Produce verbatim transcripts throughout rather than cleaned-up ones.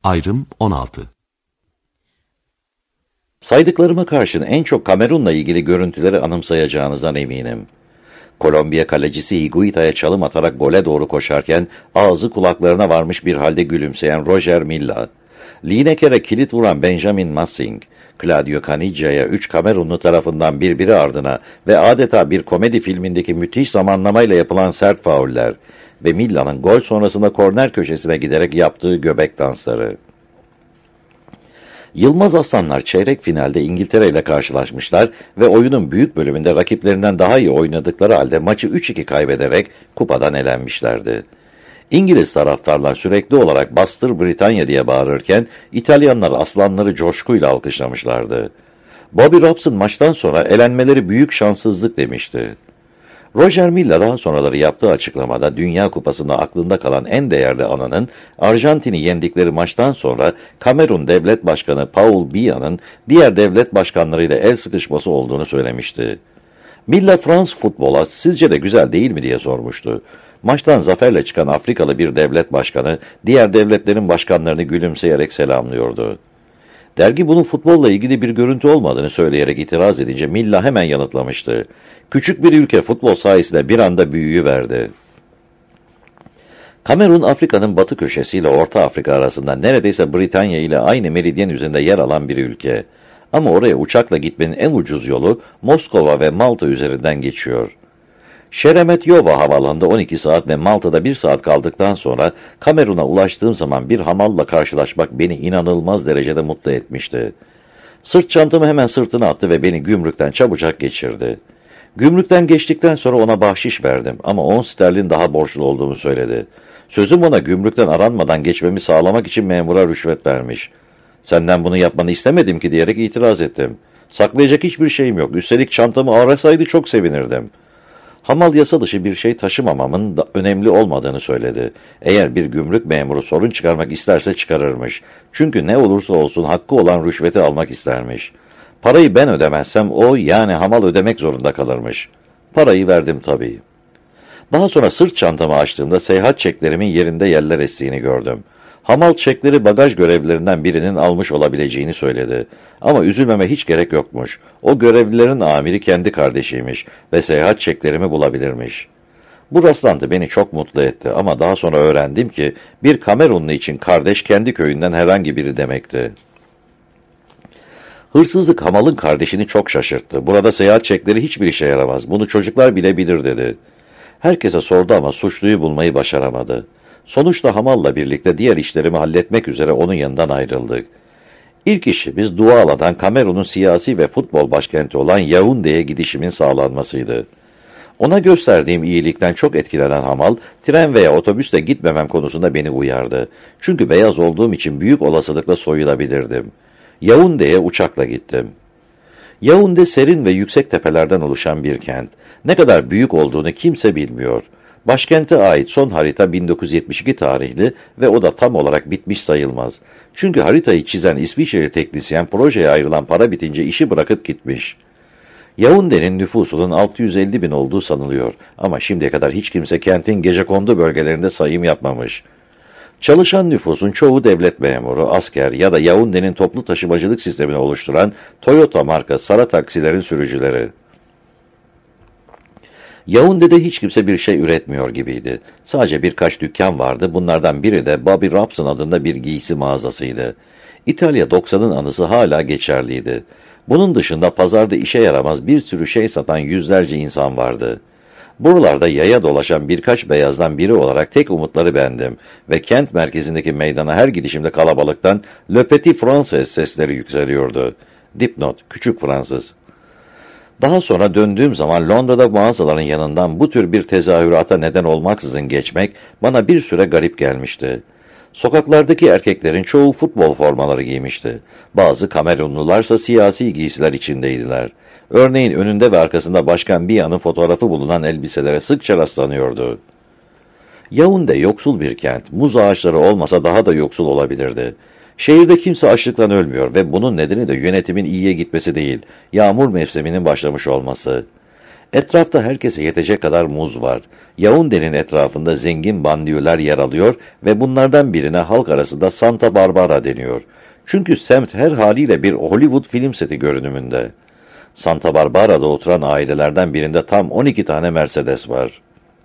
Ayrım on altı. Saydıklarıma karşın en çok Kamerun'la ilgili görüntüleri anımsayacağınızdan eminim. Kolombiya kalecisi Higuita'ya çalım atarak gole doğru koşarken ağzı kulaklarına varmış bir halde gülümseyen Roger Milla, Lineker'e kilit vuran Benjamin Massing, Claudio Caniggia'ya üç Kamerunlu tarafından birbiri ardına ve adeta bir komedi filmindeki müthiş zamanlamayla yapılan sert fauller ve Milla'nın gol sonrasında korner köşesine giderek yaptığı göbek dansları. Yılmaz Aslanlar çeyrek finalde İngiltere ile karşılaşmışlar ve oyunun büyük bölümünde rakiplerinden daha iyi oynadıkları halde maçı üç iki kaybederek kupadan elenmişlerdi. İngiliz taraftarlar sürekli olarak "Bastır Britanya" diye bağırırken İtalyanlar aslanları coşkuyla alkışlamışlardı. Bobby Robson maçtan sonra elenmeleri büyük şanssızlık demişti. Roger Milla daha sonraları yaptığı açıklamada Dünya Kupası'nda aklında kalan en değerli anının Arjantin'i yendikleri maçtan sonra Kamerun Devlet Başkanı Paul Biya'nın diğer devlet başkanlarıyla el sıkışması olduğunu söylemişti. Milla Frans futbola "Sizce de güzel değil mi?" diye sormuştu. Maçtan zaferle çıkan Afrikalı bir devlet başkanı diğer devletlerin başkanlarını gülümseyerek selamlıyordu. Dergi bunun futbolla ilgili bir görüntü olmadığını söyleyerek itiraz edince Milla hemen yanıtlamıştı. Küçük bir ülke futbol sayesinde bir anda büyüyüverdi. Kamerun, Afrika'nın batı köşesiyle Orta Afrika arasında neredeyse Britanya ile aynı meridyen üzerinde yer alan bir ülke. Ama oraya uçakla gitmenin en ucuz yolu Moskova ve Malta üzerinden geçiyor. Şeremetyova havaalanında on iki saat ve Malta'da bir saat kaldıktan sonra Kamerun'a ulaştığım zaman bir hamalla karşılaşmak beni inanılmaz derecede mutlu etmişti. Sırt çantamı hemen sırtına attı ve beni gümrükten çabucak geçirdi. Gümrükten geçtikten sonra ona bahşiş verdim ama on sterlin daha borçlu olduğumu söyledi. Sözüm ona gümrükten aranmadan geçmemi sağlamak için memura rüşvet vermiş. "Senden bunu yapmanı istemedim ki" diyerek itiraz ettim. "Saklayacak hiçbir şeyim yok. Üstelik çantamı arasaydı çok sevinirdim." Hamal yasa dışı bir şey taşımamamın da önemli olmadığını söyledi. Eğer bir gümrük memuru sorun çıkarmak isterse çıkarırmış. Çünkü ne olursa olsun hakkı olan rüşveti almak istermiş. Parayı ben ödemezsem o, yani hamal, ödemek zorunda kalırmış. Parayı verdim tabii. Daha sonra sırt çantamı açtığımda seyahat çeklerimin yerinde yerler estiğini gördüm. Hamal çekleri bagaj görevlilerinden birinin almış olabileceğini söyledi. Ama üzülmeme hiç gerek yokmuş. O görevlilerin amiri kendi kardeşiymiş ve seyahat çeklerimi bulabilirmiş. Bu rastlantı beni çok mutlu etti ama daha sonra öğrendim ki bir Kamerunlu için kardeş kendi köyünden herhangi biri demekti. Hırsızlık hamalın kardeşini çok şaşırttı. Burada seyahat çekleri hiçbir işe yaramaz. Bunu çocuklar bile bilir dedi. Herkese sordu ama suçluyu bulmayı başaramadı. Sonuçta hamalla birlikte diğer işlerimi halletmek üzere onun yanından ayrıldık. İlk işimiz Douala'dan Kamerun'un siyasi ve futbol başkenti olan Yaounde'ye gidişimin sağlanmasıydı. Ona gösterdiğim iyilikten çok etkilenen hamal, tren veya otobüsle gitmemem konusunda beni uyardı. Çünkü beyaz olduğum için büyük olasılıkla soyulabilirdim. Yaounde'ye uçakla gittim. Yaounde serin ve yüksek tepelerden oluşan bir kent. Ne kadar büyük olduğunu kimse bilmiyor. Başkente ait son harita bin dokuz yüz yetmiş iki tarihli ve o da tam olarak bitmiş sayılmaz. Çünkü haritayı çizen İsviçreli teknisyen projeye ayrılan para bitince işi bırakıp gitmiş. Yaounde'nin nüfusunun altı yüz elli bin olduğu sanılıyor ama şimdiye kadar hiç kimse kentin gecekondu bölgelerinde sayım yapmamış. Çalışan nüfusun çoğu devlet memuru, asker ya da Yaounde'nin toplu taşımacılık sistemini oluşturan Toyota marka Sara taksilerin sürücüleri. Yaounde'de hiç kimse bir şey üretmiyor gibiydi. Sadece birkaç dükkan vardı. Bunlardan biri de Bobby Robson adında bir giysi mağazasıydı. İtalya doksanın anısı hala geçerliydi. Bunun dışında pazarda işe yaramaz bir sürü şey satan yüzlerce insan vardı. Buralarda yaya dolaşan birkaç beyazdan biri olarak tek umutları bendim ve kent merkezindeki meydana her gidişimde kalabalıktan "Le Petit Français" sesleri yükseliyordu. Dipnot, küçük Fransız. Daha sonra döndüğüm zaman Londra'da mağazaların yanından bu tür bir tezahürata neden olmaksızın geçmek bana bir süre garip gelmişti. Sokaklardaki erkeklerin çoğu futbol formaları giymişti. Bazı Kamerunlularsa siyasi giysiler içindeydiler. Örneğin önünde ve arkasında Başkan Biya'nın fotoğrafı bulunan elbiselere sıkça rastlanıyordu. Yaounde yoksul bir kent. Muz ağaçları olmasa daha da yoksul olabilirdi. Şehirde kimse açlıktan ölmüyor ve bunun nedeni de yönetimin iyiye gitmesi değil, yağmur mevsiminin başlamış olması. Etrafta herkese yetecek kadar muz var. Yaounde'nin etrafında zengin banliyöler yer alıyor ve bunlardan birine halk arasında Santa Barbara deniyor. Çünkü semt her haliyle bir Hollywood film seti görünümünde. Santa Barbara'da oturan ailelerden birinde tam on iki tane Mercedes var.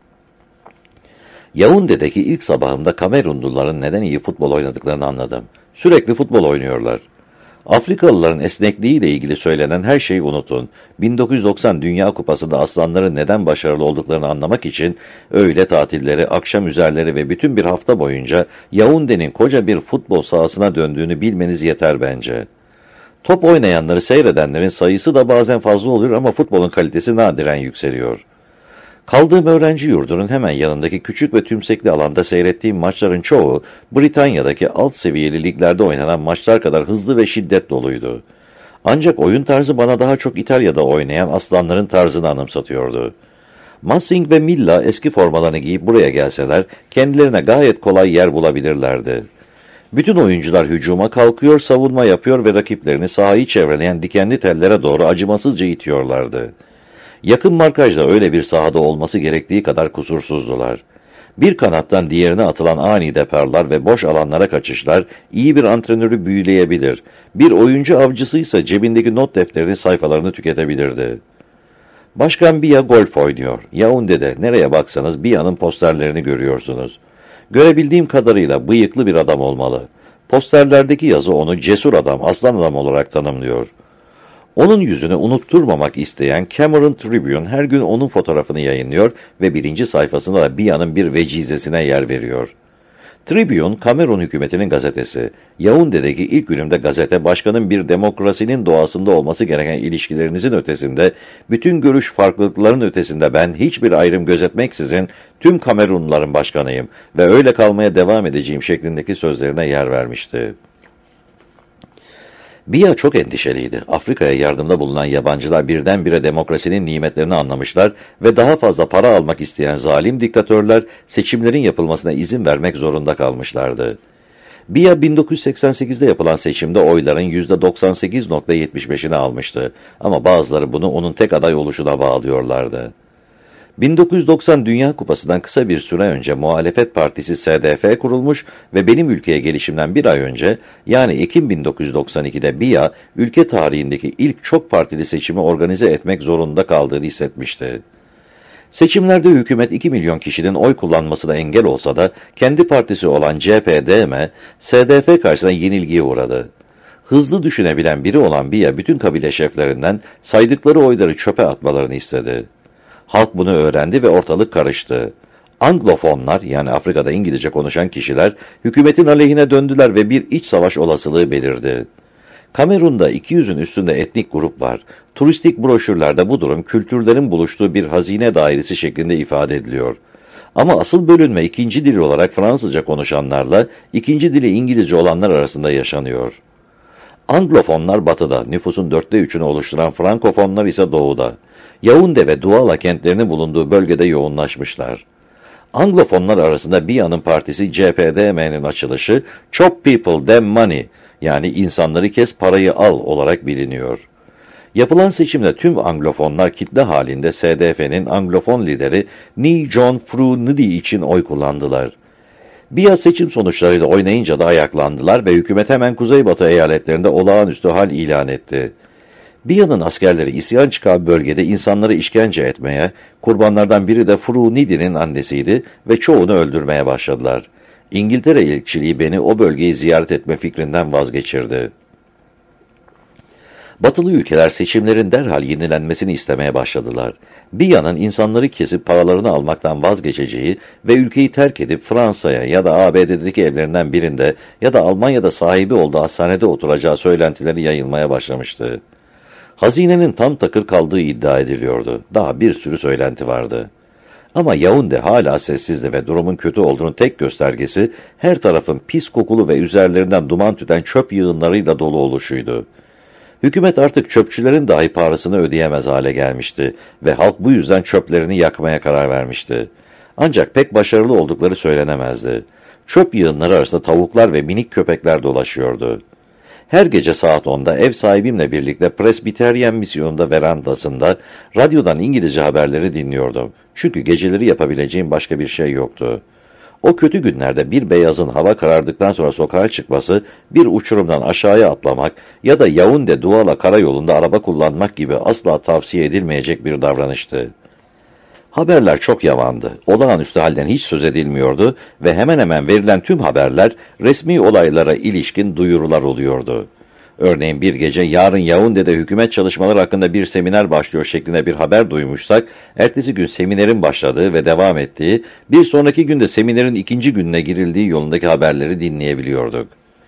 Yaounde'deki ilk sabahımda Kamerunluların neden iyi futbol oynadıklarını anladım. Sürekli futbol oynuyorlar. Afrikalıların esnekliğiyle ilgili söylenen her şeyi unutun. bin dokuz yüz doksan Dünya Kupası'nda aslanların neden başarılı olduklarını anlamak için öğle tatilleri, akşam üzerleri ve bütün bir hafta boyunca Yaounde'nin koca bir futbol sahasına döndüğünü bilmeniz yeter bence. Top oynayanları seyredenlerin sayısı da bazen fazla oluyor ama futbolun kalitesi nadiren yükseliyor. Kaldığım öğrenci yurdunun hemen yanındaki küçük ve tümsekli alanda seyrettiğim maçların çoğu, Britanya'daki alt seviyeli liglerde oynanan maçlar kadar hızlı ve şiddet doluydu. Ancak oyun tarzı bana daha çok İtalya'da oynayan aslanların tarzını anımsatıyordu. Massing ve Milla eski formalarını giyip buraya gelseler, kendilerine gayet kolay yer bulabilirlerdi. Bütün oyuncular hücuma kalkıyor, savunma yapıyor ve rakiplerini sahayı çevreleyen dikenli tellere doğru acımasızca itiyorlardı. Yakın markajda öyle bir sahada olması gerektiği kadar kusursuzdular. Bir kanattan diğerine atılan ani deparlar ve boş alanlara kaçışlar iyi bir antrenörü büyüleyebilir. Bir oyuncu avcısıysa cebindeki not defterinin sayfalarını tüketebilirdi. Başkan Biya golf oynuyor. Yaounde'de nereye baksanız Biya'nın posterlerini görüyorsunuz. Görebildiğim kadarıyla bıyıklı bir adam olmalı. Posterlerdeki yazı onu cesur adam, aslan adam olarak tanımlıyor. Onun yüzünü unutturmamak isteyen Cameron Tribune her gün onun fotoğrafını yayınlıyor ve birinci sayfasında da Biya'nın bir vecizesine yer veriyor. Tribune, Kamerun hükümetinin gazetesi. Yaounde'deki ilk günümde gazete, başkanın bir demokrasinin doğasında olması gereken ilişkilerinizin ötesinde, bütün görüş farklılıklarının ötesinde ben hiçbir ayrım gözetmeksizin tüm Kamerunluların başkanıyım ve öyle kalmaya devam edeceğim şeklindeki sözlerine yer vermişti. Biya çok endişeliydi. Afrika'ya yardımda bulunan yabancılar birdenbire demokrasinin nimetlerini anlamışlar ve daha fazla para almak isteyen zalim diktatörler seçimlerin yapılmasına izin vermek zorunda kalmışlardı. Biya bin dokuz yüz seksen sekizde yapılan seçimde oyların yüzde doksan sekiz nokta yetmiş beşini almıştı ama bazıları bunu onun tek aday oluşuna bağlıyorlardı. bin dokuz yüz doksan Dünya Kupası'ndan kısa bir süre önce muhalefet partisi S D F kurulmuş ve benim ülkeye gelişimden bir ay önce, yani Ekim bin dokuz yüz doksan ikide Biya, ülke tarihindeki ilk çok partili seçimi organize etmek zorunda kaldığını hissetmişti. Seçimlerde hükümet iki milyon kişinin oy kullanmasına engel olsa da, kendi partisi olan C P D M, S D F karşısında yenilgiye uğradı. Hızlı düşünebilen biri olan Biya, bütün kabile şeflerinden saydıkları oyları çöpe atmalarını istedi. Halk bunu öğrendi ve ortalık karıştı. Anglofonlar, yani Afrika'da İngilizce konuşan kişiler, hükümetin aleyhine döndüler ve bir iç savaş olasılığı belirdi. Kamerun'da iki yüzün üstünde etnik grup var. Turistik broşürlerde bu durum kültürlerin buluştuğu bir hazine dairesi şeklinde ifade ediliyor. Ama asıl bölünme ikinci dil olarak Fransızca konuşanlarla ikinci dili İngilizce olanlar arasında yaşanıyor. Anglofonlar batıda, nüfusun dörtte üçünü oluşturan Frankofonlar ise doğuda. Yaounde ve Douala kentlerinin bulunduğu bölgede yoğunlaşmışlar. Anglofonlar arasında Biya'nın partisi C P D M'nin açılışı Chop People Them Money, yani insanları kes parayı al olarak biliniyor. Yapılan seçimde tüm Anglofonlar kitle halinde S D F'nin Anglofon lideri Ni John Fru Ndi için oy kullandılar. Biya seçim sonuçlarıyla oynayınca da ayaklandılar ve hükümet hemen kuzeybatı eyaletlerinde olağanüstü hal ilan etti. Biya'nın askerleri isyan çıkan bölgede insanları işkence etmeye, kurbanlardan biri de Fru Ndi'nin annesiydi ve çoğunu öldürmeye başladılar. İngiltere elçiliği beni o bölgeyi ziyaret etme fikrinden vazgeçirdi. Batılı ülkeler seçimlerin derhal yenilenmesini istemeye başladılar. Biya'nın insanları kesip paralarını almaktan vazgeçeceği ve ülkeyi terk edip Fransa'ya ya da A B D'deki evlerinden birinde ya da Almanya'da sahibi olduğu hastanede oturacağı söylentileri yayılmaya başlamıştı. Hazinenin tam takır kaldığı iddia ediliyordu. Daha bir sürü söylenti vardı. Ama Yaounde hala sessizdi ve durumun kötü olduğunun tek göstergesi her tarafın pis kokulu ve üzerlerinden duman tüten çöp yığınlarıyla dolu oluşuydu. Hükümet artık çöpçülerin dahi parasını ödeyemez hale gelmişti ve halk bu yüzden çöplerini yakmaya karar vermişti. Ancak pek başarılı oldukları söylenemezdi. Çöp yığınları arasında tavuklar ve minik köpekler dolaşıyordu. Her gece saat onda ev sahibimle birlikte Presbiteryen misyonunda verandasında radyodan İngilizce haberleri dinliyordum. Çünkü geceleri yapabileceğim başka bir şey yoktu. O kötü günlerde bir beyazın hava karardıktan sonra sokağa çıkması, bir uçurumdan aşağıya atlamak ya da Yaounde Douala karayolunda araba kullanmak gibi asla tavsiye edilmeyecek bir davranıştı. Haberler çok yavandı. Olağanüstü halden hiç söz edilmiyordu ve hemen hemen verilen tüm haberler resmi olaylara ilişkin duyurular oluyordu. Örneğin bir gece yarın Yaounde'de hükümet çalışmaları hakkında bir seminer başlıyor şeklinde bir haber duymuşsak, ertesi gün seminerin başladığı ve devam ettiği, bir sonraki günde seminerin ikinci gününe girildiği yolundaki haberleri dinleyebiliyorduk.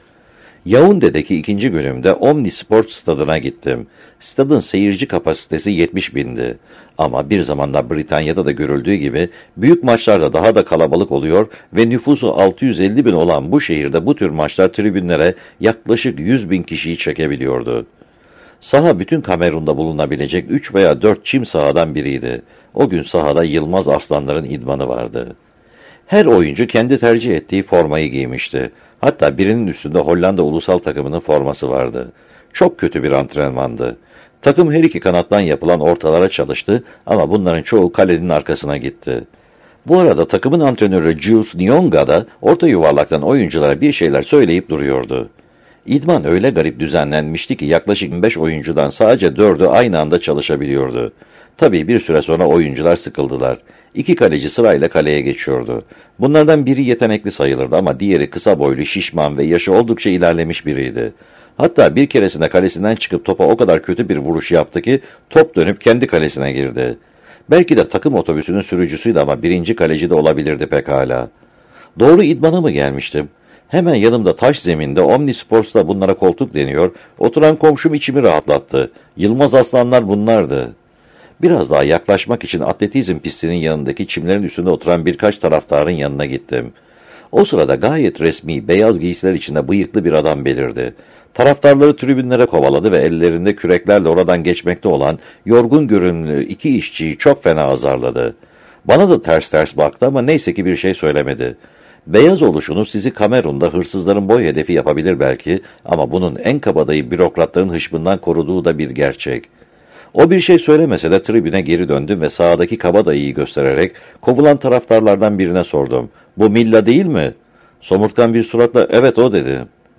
Yaounde'deki ikinci günümde Omnisport stadına gittim. Stadın seyirci kapasitesi yetmiş bindi. Ama bir zamanlar Britanya'da da görüldüğü gibi büyük maçlarda daha da kalabalık oluyor ve nüfusu altı yüz elli bin olan bu şehirde bu tür maçlar tribünlere yaklaşık yüz bin kişiyi çekebiliyordu. Saha bütün Kamerun'da bulunabilecek üç veya dört çim sahadan biriydi. O gün sahada Yılmaz Arslanlar'ın idmanı vardı. Her oyuncu kendi tercih ettiği formayı giymişti. Hatta birinin üstünde Hollanda ulusal takımının forması vardı. Çok kötü bir antrenmandı. Takım her iki kanattan yapılan ortalara çalıştı ama bunların çoğu kalenin arkasına gitti. Bu arada takımın antrenörü Jules Nyonga da orta yuvarlaktan oyunculara bir şeyler söyleyip duruyordu. İdman öyle garip düzenlenmişti ki yaklaşık beş oyuncudan sadece dördü aynı anda çalışabiliyordu. Tabii bir süre sonra oyuncular sıkıldılar. İki kaleci sırayla kaleye geçiyordu. Bunlardan biri yetenekli sayılırdı ama diğeri kısa boylu, şişman ve yaşı oldukça ilerlemiş biriydi. Hatta bir keresinde kalesinden çıkıp topa o kadar kötü bir vuruş yaptı ki top dönüp kendi kalesine girdi. Belki de takım otobüsünün sürücüsüydü ama birinci kaleci de olabilirdi pekala. Doğru idmana mı gelmiştim? Hemen yanımda taş zeminde Omnisports'ta bunlara koltuk deniyor, oturan komşum içimi rahatlattı. Yılmaz Aslanlar bunlardı. Biraz daha yaklaşmak için atletizm pistinin yanındaki çimlerin üstünde oturan birkaç taraftarın yanına gittim. O sırada gayet resmi, beyaz giysiler içinde bıyıklı bir adam belirdi. Taraftarları tribünlere kovaladı ve ellerinde küreklerle oradan geçmekte olan yorgun görünümlü iki işçiyi çok fena azarladı. Bana da ters ters baktı ama neyse ki bir şey söylemedi. Beyaz oluşunu sizi Kamerun'da hırsızların boy hedefi yapabilir belki ama bunun en kabadayı bürokratların hışmından koruduğu da bir gerçek. O bir şey söylemese de tribüne geri döndüm ve sağdaki kabadayıyı göstererek kovulan taraftarlardan birine sordum. Bu Milla değil mi? Somurtkan bir suratla evet o dedi.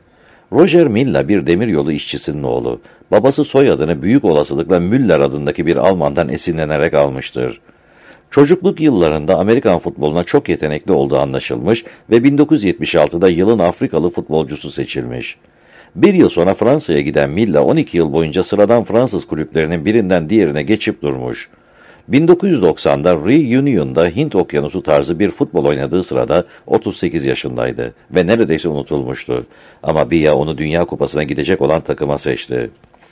Roger Milla bir demiryolu işçisinin oğlu. Babası soyadını büyük olasılıkla Müller adındaki bir Alman'dan esinlenerek almıştır. Çocukluk yıllarında Amerikan futboluna çok yetenekli olduğu anlaşılmış ve bin dokuz yüz yetmiş altıda yılın Afrikalı futbolcusu seçilmiş. Bir yıl sonra Fransa'ya giden Milla on iki yıl boyunca sıradan Fransız kulüplerinin birinden diğerine geçip durmuş. bin dokuz yüz doksanda Reunion'da Hint Okyanusu tarzı bir futbol oynadığı sırada otuz sekiz yaşındaydı ve neredeyse unutulmuştu. Ama Biya onu Dünya Kupası'na gidecek olan takıma seçti.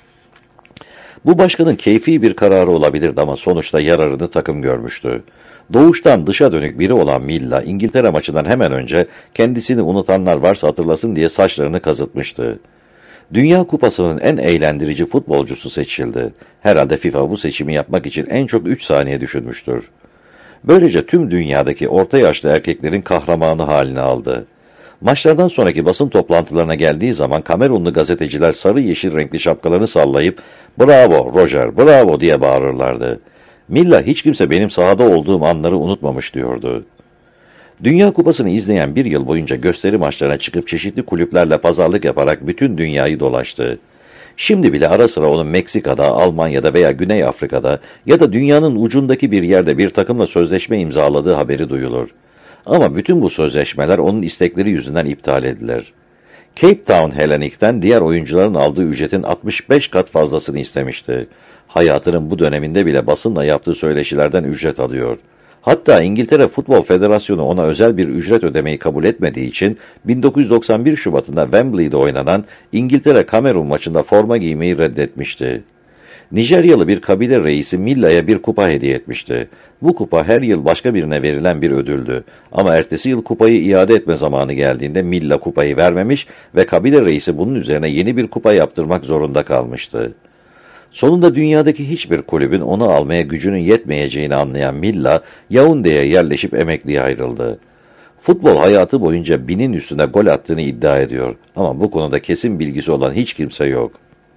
Bu başkanın keyfi bir kararı olabilirdi ama sonuçta yararını takım görmüştü. Doğuştan dışa dönük biri olan Milla, İngiltere maçından hemen önce kendisini unutanlar varsa hatırlasın diye saçlarını kazıtmıştı. Dünya Kupası'nın en eğlendirici futbolcusu seçildi. Herhalde FIFA bu seçimi yapmak için en çok üç saniye düşünmüştür. Böylece tüm dünyadaki orta yaşlı erkeklerin kahramanı haline aldı. Maçlardan sonraki basın toplantılarına geldiği zaman Kamerunlu gazeteciler sarı yeşil renkli şapkalarını sallayıp "Bravo Roger, bravo" diye bağırırlardı. Milla hiç kimse benim sahada olduğum anları unutmamış diyordu. Dünya Kupası'nı izleyen bir yıl boyunca gösteri maçlarına çıkıp çeşitli kulüplerle pazarlık yaparak bütün dünyayı dolaştı. Şimdi bile ara sıra onun Meksika'da, Almanya'da veya Güney Afrika'da ya da dünyanın ucundaki bir yerde bir takımla sözleşme imzaladığı haberi duyulur. Ama bütün bu sözleşmeler onun istekleri yüzünden iptal edilir. Cape Town Hellenic'ten diğer oyuncuların aldığı ücretin altmış beş kat fazlasını istemişti. Hayatının bu döneminde bile basınla yaptığı söyleşilerden ücret alıyor. Hatta İngiltere Futbol Federasyonu ona özel bir ücret ödemeyi kabul etmediği için bin dokuz yüz doksan bir Şubat'ında Wembley'de oynanan İngiltere-Kamerun maçında forma giymeyi reddetmişti. Nijeryalı bir kabile reisi Milla'ya bir kupa hediye etmişti. Bu kupa her yıl başka birine verilen bir ödüldü. Ama ertesi yıl kupayı iade etme zamanı geldiğinde Milla kupayı vermemiş ve kabile reisi bunun üzerine yeni bir kupa yaptırmak zorunda kalmıştı. Sonunda dünyadaki hiçbir kulübün onu almaya gücünün yetmeyeceğini anlayan Milla, Yaounde'ye yerleşip emekliye ayrıldı. Futbol hayatı boyunca binin üstüne gol attığını iddia ediyor. Ama bu konuda kesin bilgisi olan hiç kimse yok.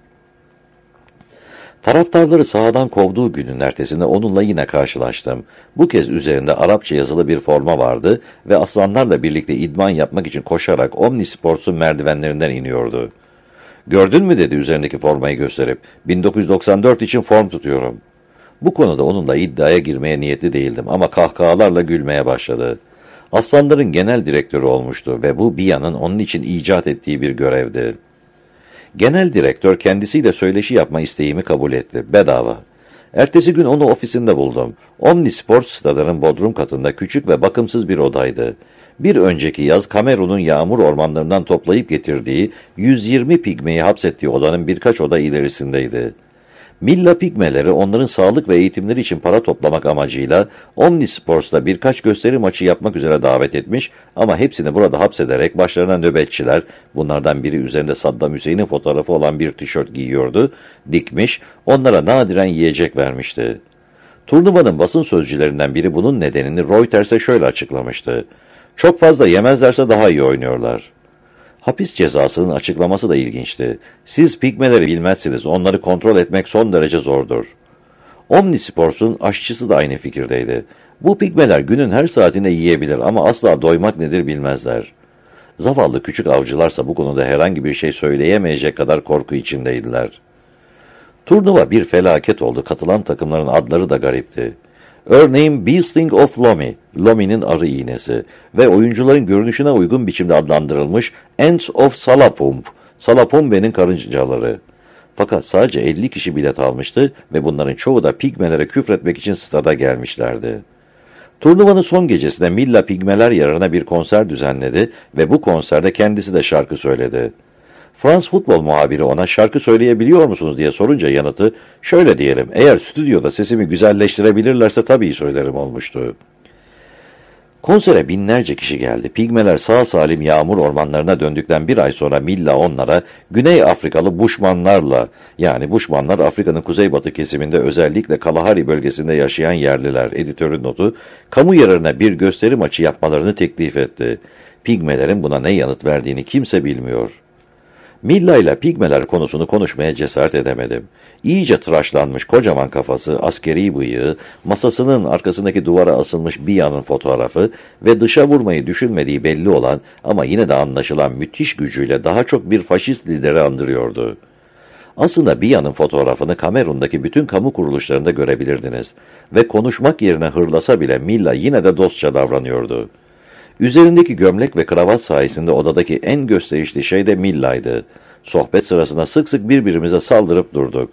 Taraftarları sahadan kovduğu günün ertesinde onunla yine karşılaştım. Bu kez üzerinde Arapça yazılı bir forma vardı ve aslanlarla birlikte idman yapmak için koşarak Omnisports'un merdivenlerinden iniyordu. "Gördün mü?" dedi üzerindeki formayı gösterip. bin dokuz yüz doksan dört için form tutuyorum. Bu konuda onunla iddiaya girmeye niyetli değildim ama kahkahalarla gülmeye başladı. Aslanların genel direktörü olmuştu ve bu Bia'nın onun için icat ettiği bir görevdi. Genel direktör kendisiyle söyleşi yapma isteğimi kabul etti. Bedava. Ertesi gün onu ofisinde buldum. Omnisport stadının bodrum katında küçük ve bakımsız bir odaydı. Bir önceki yaz Kamerun'un yağmur ormanlarından toplayıp getirdiği yüz yirmi pigmeyi hapsettiği odanın birkaç oda ilerisindeydi. Milla pigmeleri onların sağlık ve eğitimleri için para toplamak amacıyla Omnisports'ta birkaç gösteri maçı yapmak üzere davet etmiş ama hepsini burada hapsederek başlarına nöbetçiler, bunlardan biri üzerinde Saddam Hüseyin'in fotoğrafı olan bir tişört giyiyordu, dikmiş, onlara nadiren yiyecek vermişti. Turnuvanın basın sözcülerinden biri bunun nedenini Reuters'e şöyle açıklamıştı: "Çok fazla yemezlerse daha iyi oynuyorlar." Hapis cezasının açıklaması da ilginçti. "Siz pigmeleri bilmezsiniz, onları kontrol etmek son derece zordur." Omnisports'un aşçısı da aynı fikirdeydi. "Bu pigmeler günün her saatinde yiyebilir ama asla doymak nedir bilmezler." Zavallı küçük avcılarsa bu konuda herhangi bir şey söyleyemeyecek kadar korku içindeydiler. Turnuva bir felaket oldu, katılan takımların adları da garipti. Örneğin Beasting of Lomi, Lomi'nin arı iğnesi ve oyuncuların görünüşüne uygun biçimde adlandırılmış Ants of Salapump, Salapumbe'nin karıncaları. Fakat sadece elli kişi bilet almıştı ve bunların çoğu da pigmelere küfretmek için stada gelmişlerdi. Turnuvanın son gecesinde Milla pigmeler yararına bir konser düzenledi ve bu konserde kendisi de şarkı söyledi. Frans futbol muhabiri ona "Şarkı söyleyebiliyor musunuz?" diye sorunca yanıtı "Şöyle diyelim, eğer stüdyoda sesimi güzelleştirebilirlerse tabii söylerim" olmuştu. Konsere binlerce kişi geldi. Pigmeler sağ salim yağmur ormanlarına döndükten bir ay sonra Milla onlara Güney Afrikalı Buşmanlarla, yani Buşmanlar Afrika'nın kuzeybatı kesiminde özellikle Kalahari bölgesinde yaşayan yerliler, editörün notu, kamu yararına bir gösteri maçı yapmalarını teklif etti. Pigmelerin buna ne yanıt verdiğini kimse bilmiyor. Milla ile pigmeler konusunu konuşmaya cesaret edemedim. İyice tıraşlanmış kocaman kafası, askeri bıyığı, masasının arkasındaki duvara asılmış Bia'nın fotoğrafı ve dışa vurmayı düşünmediği belli olan ama yine de anlaşılan müthiş gücüyle daha çok bir faşist lideri andırıyordu. Aslında Bia'nın fotoğrafını Kamerun'daki bütün kamu kuruluşlarında görebilirdiniz ve konuşmak yerine hırlasa bile Milla yine de dostça davranıyordu. Üzerindeki gömlek ve kravat sayesinde odadaki en gösterişli şey de Milla'ydı. Sohbet sırasında sık sık birbirimize saldırıp durduk.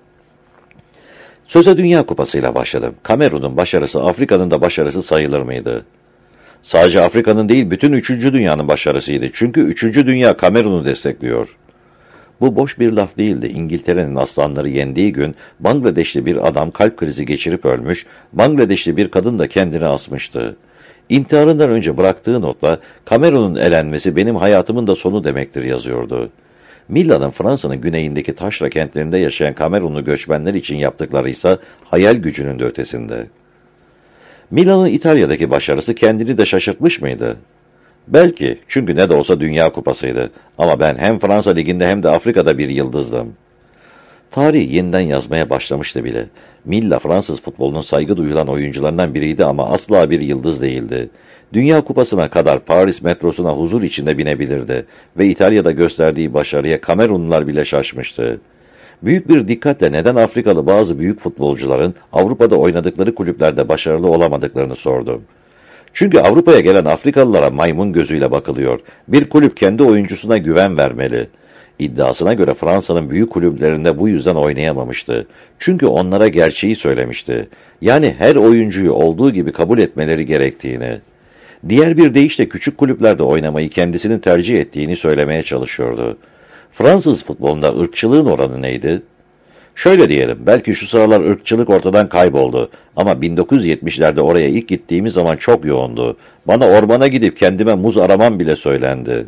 Söze Dünya Kupası'yla başladım. Kamerun'un başarısı Afrika'nın da başarısı sayılır mıydı? Sadece Afrika'nın değil, bütün üçüncü dünyanın başarısıydı. Çünkü üçüncü dünya Kamerun'u destekliyor. Bu boş bir laf değildi. İngiltere'nin aslanları yendiği gün Bangladeşli bir adam kalp krizi geçirip ölmüş, Bangladeşli bir kadın da kendini asmıştı. İntiharından önce bıraktığı notla "Kamerun'un elenmesi benim hayatımın da sonu demektir" yazıyordu. Milla'nın Fransa'nın güneyindeki taşra kentlerinde yaşayan Kamerunlu göçmenler için yaptıkları ise hayal gücünün de ötesinde. Milla'nın İtalya'daki başarısı kendini de şaşırtmış mıydı? Belki, çünkü ne de olsa Dünya Kupası'ydı. Ama ben hem Fransa Ligi'nde hem de Afrika'da bir yıldızdım. Tarih yeniden yazmaya başlamıştı bile. Milla Fransız futbolunun saygı duyulan oyuncularından biriydi ama asla bir yıldız değildi. Dünya Kupası'na kadar Paris metrosuna huzur içinde binebilirdi ve İtalya'da gösterdiği başarıya Kamerunlular bile şaşmıştı. Büyük bir dikkatle neden Afrikalı bazı büyük futbolcuların Avrupa'da oynadıkları kulüplerde başarılı olamadıklarını sordum. Çünkü Avrupa'ya gelen Afrikalılara maymun gözüyle bakılıyor. Bir kulüp kendi oyuncusuna güven vermeli. İddiasına göre Fransa'nın büyük kulüplerinde bu yüzden oynayamamıştı. Çünkü onlara gerçeği söylemişti. Yani her oyuncuyu olduğu gibi kabul etmeleri gerektiğini. Diğer bir deyişle küçük kulüplerde oynamayı kendisinin tercih ettiğini söylemeye çalışıyordu. Fransız futbolunda ırkçılığın oranı neydi? Şöyle diyelim, belki şu sıralar ırkçılık ortadan kayboldu ama bin dokuz yüz yetmişlerde oraya ilk gittiğimiz zaman çok yoğundu. Bana ormana gidip kendime muz aramam bile söylendi.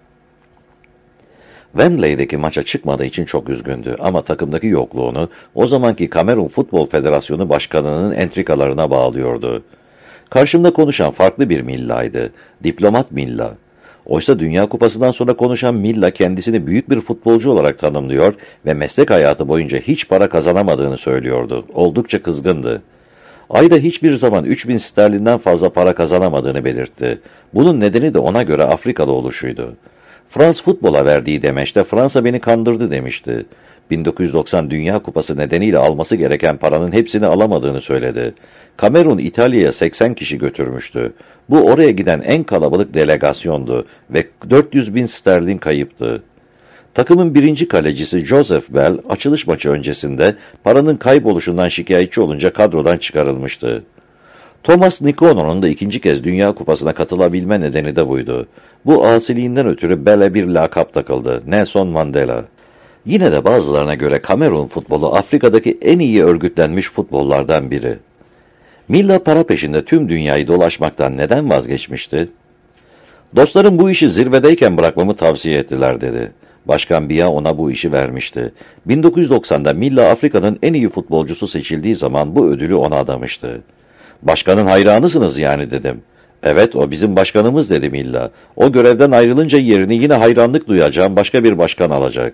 Wembley'deki maça çıkmadığı için çok üzgündü ama takımdaki yokluğunu o zamanki Kamerun Futbol Federasyonu Başkanı'nın entrikalarına bağlıyordu. Karşımda konuşan farklı bir Milla'ydı. Diplomat Milla. Oysa Dünya Kupası'ndan sonra konuşan Milla kendisini büyük bir futbolcu olarak tanımlıyor ve meslek hayatı boyunca hiç para kazanamadığını söylüyordu. Oldukça kızgındı. Ayda hiçbir zaman üç bin sterlinden fazla para kazanamadığını belirtti. Bunun nedeni de ona göre Afrikalı oluşuydu. Frans futbola verdiği demeçte Fransa beni kandırdı demişti. bin dokuz yüz doksan Dünya Kupası nedeniyle alması gereken paranın hepsini alamadığını söyledi. Kamerun İtalya'ya seksen kişi götürmüştü. Bu oraya giden en kalabalık delegasyondu ve dört yüz bin sterlin kayıptı. Takımın birinci kalecisi Joseph Bell, açılış maçı öncesinde paranın kayboluşundan şikayetçi olunca kadrodan çıkarılmıştı. Thomas Nikono'nun da ikinci kez Dünya Kupası'na katılabilme nedeni de buydu. Bu asiliğinden ötürü Bell'e bir lakap takıldı, Nelson Mandela. Yine de bazılarına göre Kamerun futbolu Afrika'daki en iyi örgütlenmiş futbollardan biri. Milla para peşinde tüm dünyayı dolaşmaktan neden vazgeçmişti? Dostlarım bu işi zirvedeyken bırakmamı tavsiye ettiler dedi. Başkan Biya ona bu işi vermişti. bin dokuz yüz doksanda Milla Afrika'nın en iyi futbolcusu seçildiği zaman bu ödülü ona adamıştı. Başkanın hayranısınız yani dedim. Evet, o bizim başkanımız dedi Milla. O görevden ayrılınca yerini yine hayranlık duyacağım başka bir başkan alacak.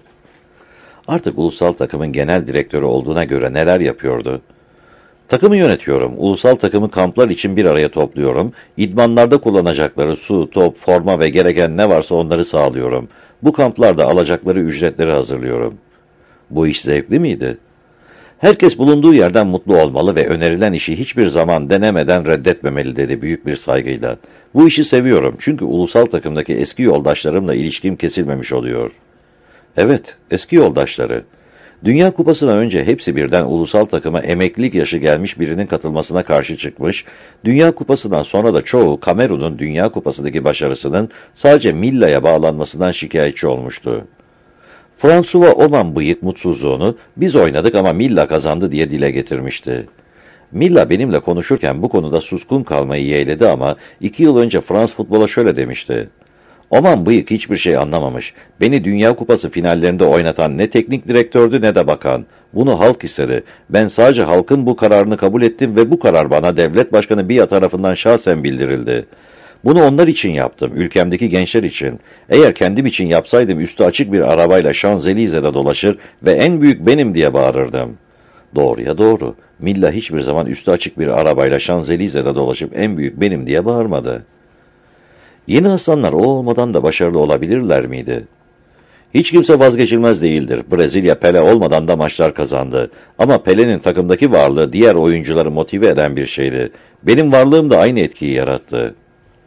Artık ulusal takımın genel direktörü olduğuna göre neler yapıyordu? Takımı yönetiyorum. Ulusal takımı kamplar için bir araya topluyorum. İdmanlarda kullanacakları su, top, forma ve gereken ne varsa onları sağlıyorum. Bu kamplarda alacakları ücretleri hazırlıyorum. Bu iş zevkli miydi? Herkes bulunduğu yerden mutlu olmalı ve önerilen işi hiçbir zaman denemeden reddetmemeli dedi büyük bir saygıyla. Bu işi seviyorum çünkü ulusal takımdaki eski yoldaşlarımla ilişkim kesilmemiş oluyor. Evet, eski yoldaşları. Dünya Kupası'na önce hepsi birden ulusal takıma emeklilik yaşı gelmiş birinin katılmasına karşı çıkmış, Dünya Kupası'ndan sonra da çoğu Kamerun'un Dünya Kupası'ndaki başarısının sadece Milla'ya bağlanmasından şikayetçi olmuştu. François Oman bıyık mutsuzluğunu biz oynadık ama Milla kazandı diye dile getirmişti. Milla benimle konuşurken bu konuda suskun kalmayı yeğledi ama iki yıl önce Frans futbola şöyle demişti. Oman bıyık hiçbir şey anlamamış. Beni Dünya Kupası finallerinde oynatan ne teknik direktördü ne de bakan. Bunu halk istedi. Ben sadece halkın bu kararını kabul ettim ve bu karar bana devlet başkanı Biya tarafından şahsen bildirildi. Bunu onlar için yaptım, ülkemdeki gençler için. Eğer kendim için yapsaydım üstü açık bir arabayla Şanzelize'de dolaşır ve en büyük benim diye bağırırdım. Doğruya doğru. Milla hiçbir zaman üstü açık bir arabayla Şanzelize'de dolaşıp en büyük benim diye bağırmadı. Yeni aslanlar o olmadan da başarılı olabilirler miydi? Hiç kimse vazgeçilmez değildir. Brezilya Pele olmadan da maçlar kazandı. Ama Pele'nin takımdaki varlığı diğer oyuncuları motive eden bir şeydi. Benim varlığım da aynı etkiyi yarattı.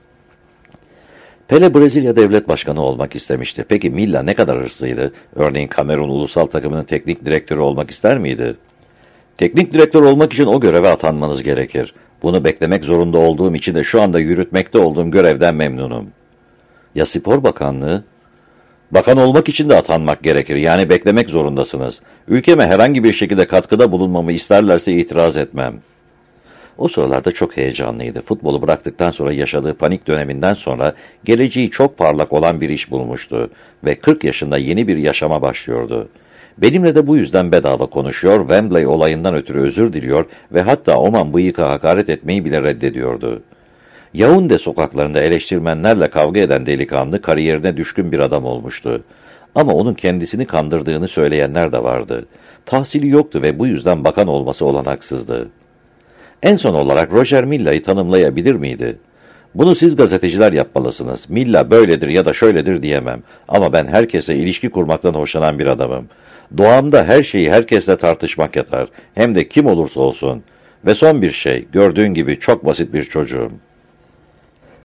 Pele Brezilya devlet başkanı olmak istemişti. Peki Milla ne kadar hırslıydı? Örneğin Kamerun ulusal takımının teknik direktörü olmak ister miydi? Teknik direktör olmak için o göreve atanmanız gerekir. Bunu beklemek zorunda olduğum için de şu anda yürütmekte olduğum görevden memnunum. Ya Spor Bakanlığı? Bakan olmak için de atanmak gerekir. Yani beklemek zorundasınız. Ülkeme herhangi bir şekilde katkıda bulunmamı isterlerse itiraz etmem. O sıralarda çok heyecanlıydı. Futbolu bıraktıktan sonra yaşadığı panik döneminden sonra geleceği çok parlak olan bir iş bulmuştu ve kırk yaşında yeni bir yaşama başlıyordu. Benimle de bu yüzden bedava konuşuyor, Wembley olayından ötürü özür diliyor ve hatta Oman bıyıka hakaret etmeyi bile reddediyordu. Yaounde sokaklarında eleştirmenlerle kavga eden delikanlı kariyerine düşkün bir adam olmuştu. Ama onun kendisini kandırdığını söyleyenler de vardı. Tahsili yoktu ve bu yüzden bakan olması olanaksızdı. En son olarak Roger Milla'yı tanımlayabilir miydi? Bunu siz gazeteciler yapmalısınız. Milla böyledir ya da şöyledir diyemem. Ama ben herkese ilişki kurmaktan hoşlanan bir adamım. Doğamda her şeyi herkesle tartışmak yatar. Hem de kim olursa olsun. Ve son bir şey, gördüğün gibi çok basit bir çocuğum.